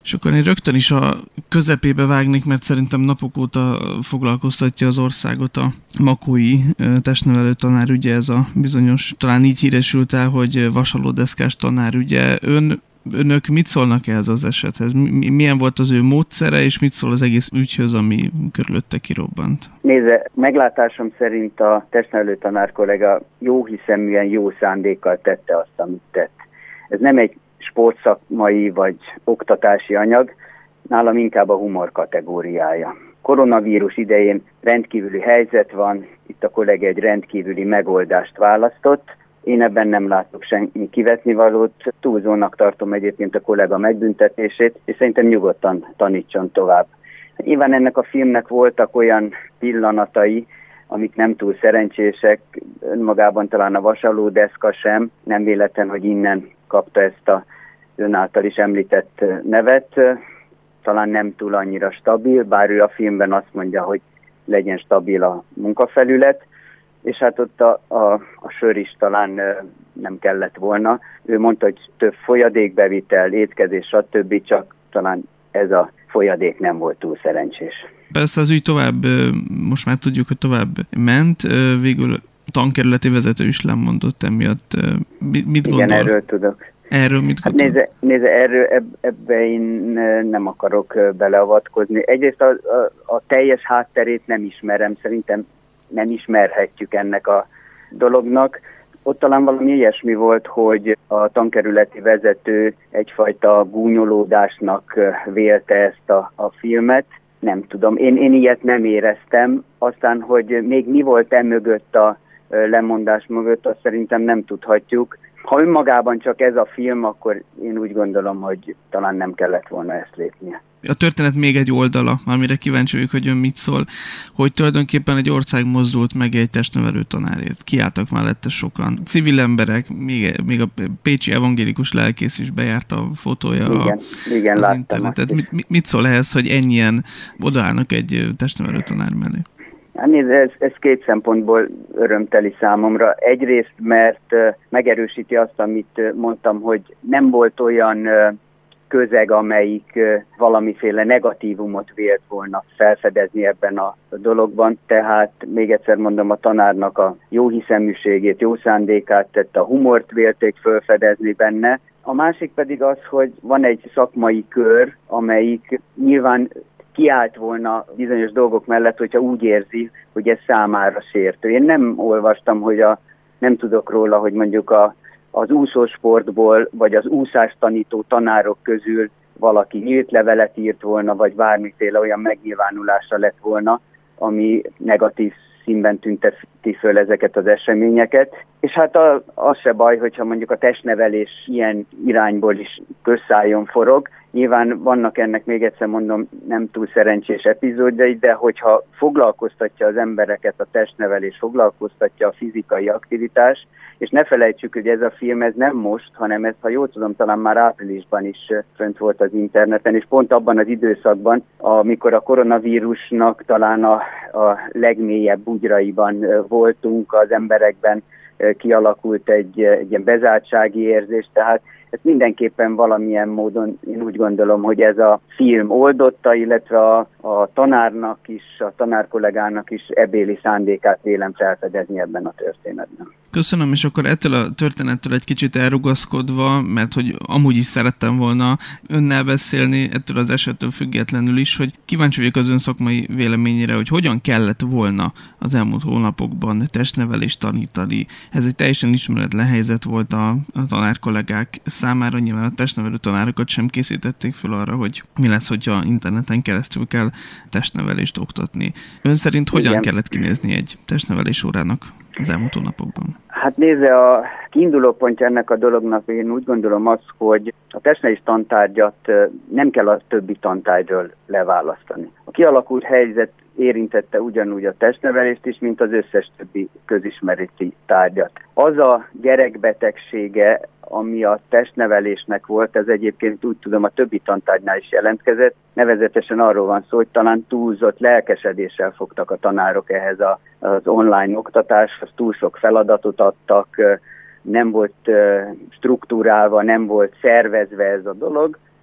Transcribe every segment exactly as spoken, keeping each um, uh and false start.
És akkor én rögtön is a közepébe vágnék, mert szerintem napok óta foglalkoztatja az országot a makói testnevelő tanárügye, ez a bizonyos, talán így híresült el, hogy vasalódeszkás tanárügye. Ön Önök mit szólnak ehhez az esethez? Milyen volt az ő módszere, és mit szól az egész ügyhöz, ami körülötte kirobbant? Nézze, meglátásom szerint a testnevelő tanár kollega jóhiszeműen, jó szándékkal tette azt, amit tett. Ez nem egy sportszakmai vagy oktatási anyag, nálam inkább a humor kategóriája. Koronavírus idején rendkívüli helyzet van, itt a kollega egy rendkívüli megoldást választott. Én ebben nem látok semmi kivetnivalót, túlzónak tartom egyébként a kollega megbüntetését, és szerintem nyugodtan tanítson tovább. Nyilván ennek a filmnek voltak olyan pillanatai, amik nem túl szerencsések, önmagában talán a vasalódeszka sem, nem véletlen, hogy innen kapta ezt a ön által is említett nevet, talán nem túl annyira stabil, bár ő a filmben azt mondja, hogy legyen stabil a munkafelület, és hát ott a, a, a sör is talán nem kellett volna. Ő mondta, hogy több folyadékbevitel, étkezés, stb., csak talán ez a folyadék nem volt túl szerencsés. Persze az ügy tovább, most már tudjuk, hogy tovább ment, végül tankerületi vezető is lemondott emiatt. Mit Igen, gondol? erről tudok. Erről mit hát gondol? nézze, nézze erről, eb, ebbe én nem akarok beleavatkozni. Egyrészt a, a, a teljes hátterét nem ismerem, szerintem nem ismerhetjük ennek a dolognak. Ott talán valami ilyesmi volt, hogy a tankerületi vezető egyfajta gúnyolódásnak vélte ezt a, a filmet. Nem tudom, én, én ilyet nem éreztem. Aztán, hogy még mi volt e mögött a lemondás mögött, azt szerintem nem tudhatjuk. Ha önmagában csak ez a film, akkor én úgy gondolom, hogy talán nem kellett volna ezt lépnie. A történet még egy oldala, amire kíváncsi vagyok, hogy ön mit szól, hogy tulajdonképpen egy ország mozdult meg egy testnevelő tanárért. Kiálltak mellette sokan. Civil emberek, még, még a pécsi evangélikus lelkész is bejárt a fotója igen, a, igen, az láttam internetet. Mit, mit szól ehhez, hogy ennyien odaállnak egy testnevelő tanár mellé? Hát nézd, ez, ez két szempontból örömteli számomra. Egyrészt, mert megerősíti azt, amit mondtam, hogy nem volt olyan közeg, amelyik valamiféle negatívumot vélt volna felfedezni ebben a dologban. Tehát még egyszer mondom, a tanárnak a jó hiszeműségét, jó szándékát tette, a humort vélték felfedezni benne. A másik pedig az, hogy van egy szakmai kör, amelyik nyilván kiállt volna bizonyos dolgok mellett, hogyha úgy érzi, hogy ez számára sértő. Én nem olvastam, hogy a, nem tudok róla, hogy mondjuk a, az úszósportból, vagy az úszást tanító tanárok közül valaki nyílt levelet írt volna, vagy bármiféle olyan megnyilvánulásra lett volna, ami negatív színben tünteti föl ezeket az eseményeket. És hát a, az se baj, hogyha mondjuk a testnevelés ilyen irányból is közszájon forog. Nyilván vannak ennek, még egyszer mondom, nem túl szerencsés epizódjai, de hogyha foglalkoztatja az embereket a testnevelés, foglalkoztatja a fizikai aktivitás, és ne felejtsük, hogy ez a film ez nem most, hanem ez, ha jól tudom, talán már áprilisban is fönt volt az interneten, és pont abban az időszakban, amikor a koronavírusnak talán a, a legmélyebb bugyraiban voltunk, az emberekben kialakult egy, egy ilyen bezártsági érzés, tehát ezt mindenképpen valamilyen módon én úgy gondolom, hogy ez a film oldotta, illetve a, a tanárnak is, a tanárkollégának is ebéli szándékát vélem felfedezni ebben a történetben. Köszönöm, és akkor ettől a történettől egy kicsit elrugaszkodva, mert hogy amúgy is szerettem volna önnel beszélni, ettől az esettől függetlenül is, hogy kíváncsi vagyok az ön szakmai véleményére, hogy hogyan kellett volna az elmúlt hónapokban testnevelést tanítani. Ez egy teljesen ismeretlen helyzet volt a, a tanárkollégák számára, nyilván a testnevelő tanárokat sem készítették föl arra, hogy mi lesz, hogyha interneten keresztül kell testnevelést oktatni. Ön szerint hogyan Igen. kellett kinézni egy testnevelés órának az elmúlt hónapokban? Hát nézze, a kiinduló pontja ennek a dolognak, én úgy gondolom az, hogy a testnevelés tantárgyat nem kell a többi tantárgyról leválasztani. A kialakult helyzet érintette ugyanúgy a testnevelést is, mint az összes többi közismereti tárgyat. Az a gyerekbetegsége, ami a testnevelésnek volt, ez egyébként úgy tudom a többi tantárgynál is jelentkezett. Nevezetesen arról van szó, hogy talán túlzott lelkesedéssel fogtak a tanárok ehhez a, az online oktatáshoz, túl sok feladatot adtak, nem volt struktúrálva, nem volt szervezve ez a dolog.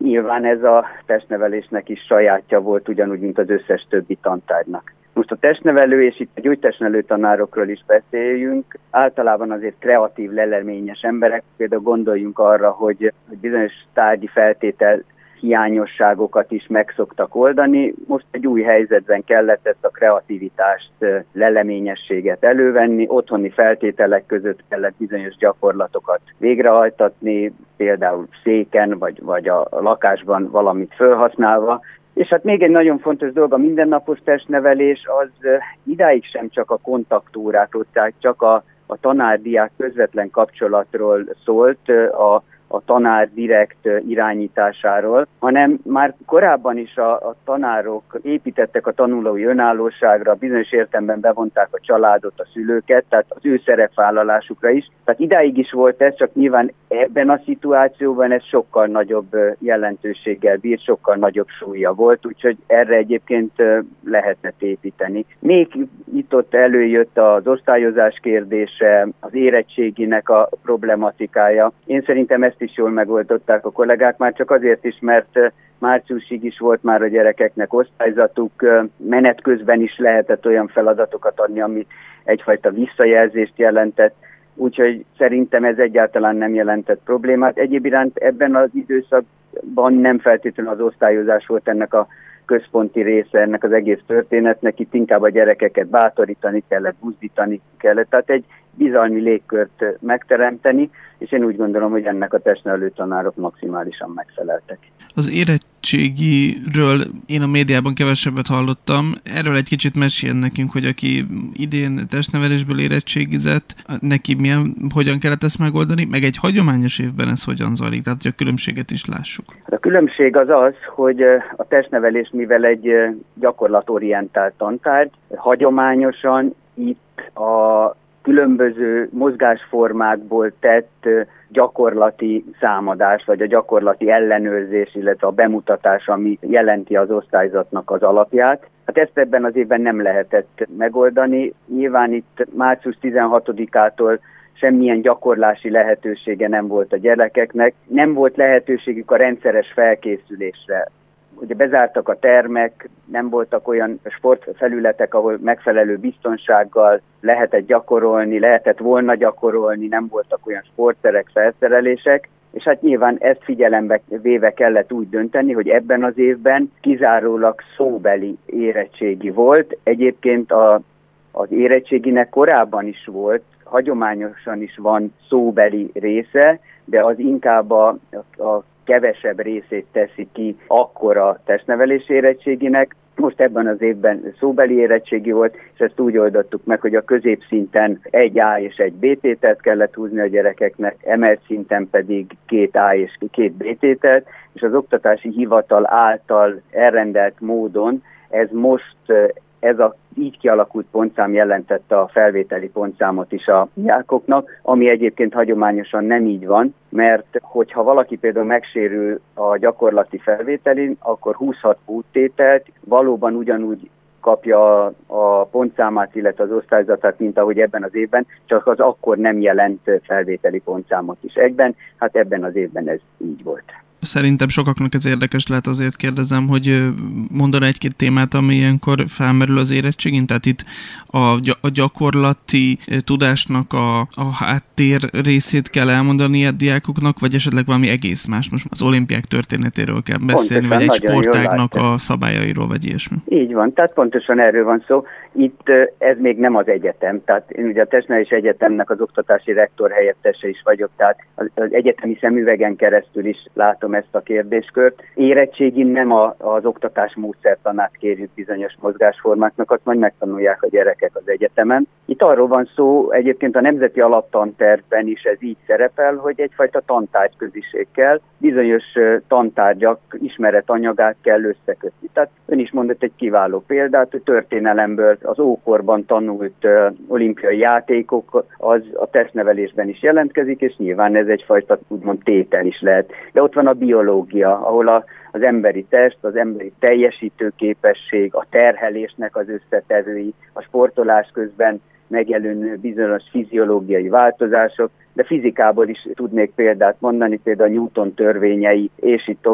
nyilván ez a testnevelésnek is sajátja volt, ugyanúgy, mint az összes többi tantárgynak. Most a testnevelő, és itt a gyógytestnevelő tanárokról is beszéljünk, általában azért kreatív, leleményes emberek, például gondoljunk arra, hogy bizonyos tárgyi feltétel hiányosságokat is meg szoktak oldani. Most egy új helyzetben kellett ezt a kreativitást, leleményességet elővenni, otthoni feltételek között kellett bizonyos gyakorlatokat végrehajtatni, például széken vagy, vagy a lakásban valamit felhasználva. És hát még egy nagyon fontos dolog, a mindennapos testnevelés az idáig sem csak a kontaktúrákról, tehát csak a, a tanár-diák közvetlen kapcsolatról szólt, a a tanár direkt irányításáról, hanem már korábban is a, a tanárok építettek a tanulói önállóságra, bizonyos értelemben bevonták a családot, a szülőket, tehát az ő szerepvállalásukra is. Tehát idáig is volt ez, csak nyilván ebben a szituációban ez sokkal nagyobb jelentőséggel bír, sokkal nagyobb súlya volt, úgyhogy erre egyébként lehetett építeni. Még itt-ott előjött az osztályozás kérdése, az érettséginek a problematikája. Én szerintem ezt is jól megoldották a kollégák, már csak azért is, mert márciusig is volt már a gyerekeknek osztályzatuk, menet közben is lehetett olyan feladatokat adni, ami egyfajta visszajelzést jelentett, úgyhogy szerintem ez egyáltalán nem jelentett problémát. Egyéb iránt ebben az időszakban nem feltétlenül az osztályozás volt ennek a központi része ennek az egész történetnek, itt inkább a gyerekeket bátorítani kellett, buzdítani kellett, tehát egy bizalmi légkört megteremteni, és én úgy gondolom, hogy ennek a testnevelő tanárok maximálisan megfeleltek. Az érettségiről én a médiában kevesebbet hallottam. Erről egy kicsit meséljen nekünk, hogy aki idén testnevelésből érettségizett, neki milyen, hogyan kellett ezt megoldani, meg egy hagyományos évben ez hogyan zajlik, tehát hogy a különbséget is lássuk. A különbség az az, hogy a testnevelés, mivel egy gyakorlatorientált tantárgy, hagyományosan itt a különböző mozgásformákból tett gyakorlati számadás, vagy a gyakorlati ellenőrzés, illetve a bemutatás, ami jelenti az osztályzatnak az alapját. Hát ezt ebben az évben nem lehetett megoldani. Nyilván itt március tizenhatodikától semmilyen gyakorlási lehetősége nem volt a gyerekeknek. Nem volt lehetőségük a rendszeres felkészülésre. Ugye bezártak a termek, nem voltak olyan sportfelületek, ahol megfelelő biztonsággal lehetett gyakorolni, lehetett volna gyakorolni, nem voltak olyan sportterek, felszerelések, és hát nyilván ezt figyelembe véve kellett úgy dönteni, hogy ebben az évben kizárólag szóbeli érettségi volt. Egyébként a, az érettséginek korábban is volt, hagyományosan is van szóbeli része, de az inkább a, a kevesebb részét teszi ki akkor a testnevelés érettséginek. Most ebben az évben szóbeli érettségi volt, és ezt úgy oldottuk meg, hogy a középszinten egy A és egy B tételt kellett húzni a gyerekeknek, emelt szinten pedig két A és két B tételt, és az oktatási hivatal által elrendelt módon ez most ez a így kialakult pontszám jelentette a felvételi pontszámot is a diákoknak, ami egyébként hagyományosan nem így van, mert hogyha valaki például megsérül a gyakorlati felvételin, akkor húzhat póttételt, valóban ugyanúgy kapja a pontszámát, illetve az osztályzatát, mint ahogy ebben az évben, csak az akkor nem jelent felvételi pontszámot is egyben, hát ebben az évben ez így volt. Szerintem sokaknak ez érdekes lehet, azért kérdezem, hogy mondaná egy-két témát, ami ilyenkor felmerül az érettségén, tehát itt a, gy- a gyakorlati tudásnak a, a háttér részét kell elmondani a diákoknak, vagy esetleg valami egész más. Most az olimpiák történetéről kell beszélni, pontosan, vagy egy sportágnak a szabályairól, vagy ilyesmi. Így van, tehát pontosan erről van szó. Itt ez még nem az egyetem, tehát én ugye a Testnevelés Egyetemnek az oktatási rektor helyettese is vagyok, tehát az, az egyetemi szemüvegen keresztül is látom ezt a kérdéskört. Érettségin nem a, az oktatás módszertanát kérjük bizonyos mozgásformáknak, azt majd megtanulják a gyerekek az egyetemen. Itt arról van szó, egyébként a Nemzeti Alaptantervben is ez így szerepel, hogy egyfajta tantárgyköziség kell, bizonyos tantárgyak ismeretanyagát kell összekötni. Tehát ön is mondott egy kiváló példát, hogy történelemből az ókorban tanult uh, olimpiai játékok, az a testnevelésben is jelentkezik, és nyilván ez egyfajta úgymond tétel is lehet. De ott van a biológia, ahol a, az emberi test, az emberi teljesítőképesség, a terhelésnek az összetevői, a sportolás közben megjelenő bizonyos fiziológiai változások, de fizikából is tudnék példát mondani, például a Newton törvényei, és így tovább.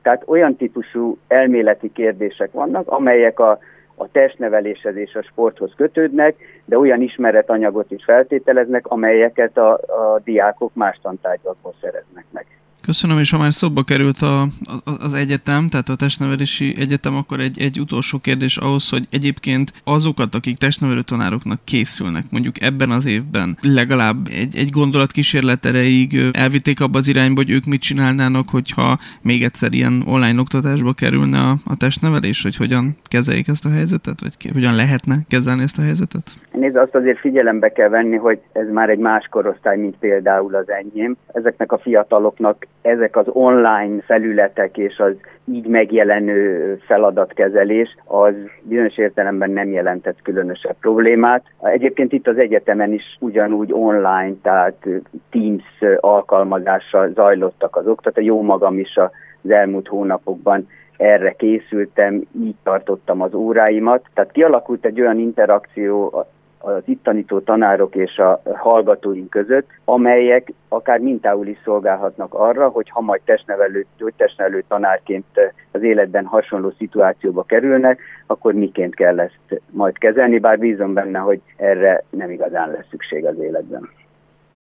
Tehát olyan típusú elméleti kérdések vannak, amelyek a, a testneveléshez és a sporthoz kötődnek, de olyan ismeretanyagot is feltételeznek, amelyeket a, a diákok más tantárgyakból szereznek meg. Köszönöm, és ha már szóba került a, a, az egyetem, tehát a testnevelési egyetem, akkor egy, egy utolsó kérdés ahhoz, hogy egyébként azokat, akik testnevelő tanároknak készülnek, mondjuk ebben az évben legalább egy, egy gondolatkísérlet erejéig elvitték abba az irányba, hogy ők mit csinálnának, hogyha még egyszer ilyen online oktatásba kerülne a, a testnevelés, hogy hogyan kezeljék ezt a helyzetet, vagy ki, hogyan lehetne kezelni ezt a helyzetet? Nézd, azt azért figyelembe kell venni, hogy ez már egy más korosztály, mint például az enyém. Ezeknek a fiataloknak ezek az online felületek és az így megjelenő feladatkezelés az bizonyos értelemben nem jelentett különösebb problémát. Egyébként itt az egyetemen is ugyanúgy online, tehát Teams alkalmazással zajlottak az oktatások. Jó magam is az elmúlt hónapokban erre készültem, így tartottam az óráimat. Tehát kialakult egy olyan interakció az itt tanító tanárok és a hallgatóink között, amelyek akár mintául is szolgálhatnak arra, hogy ha majd testnevelő, testnevelő tanárként az életben hasonló szituációba kerülnek, akkor miként kell ezt majd kezelni, bár bízom benne, hogy erre nem igazán lesz szükség az életben.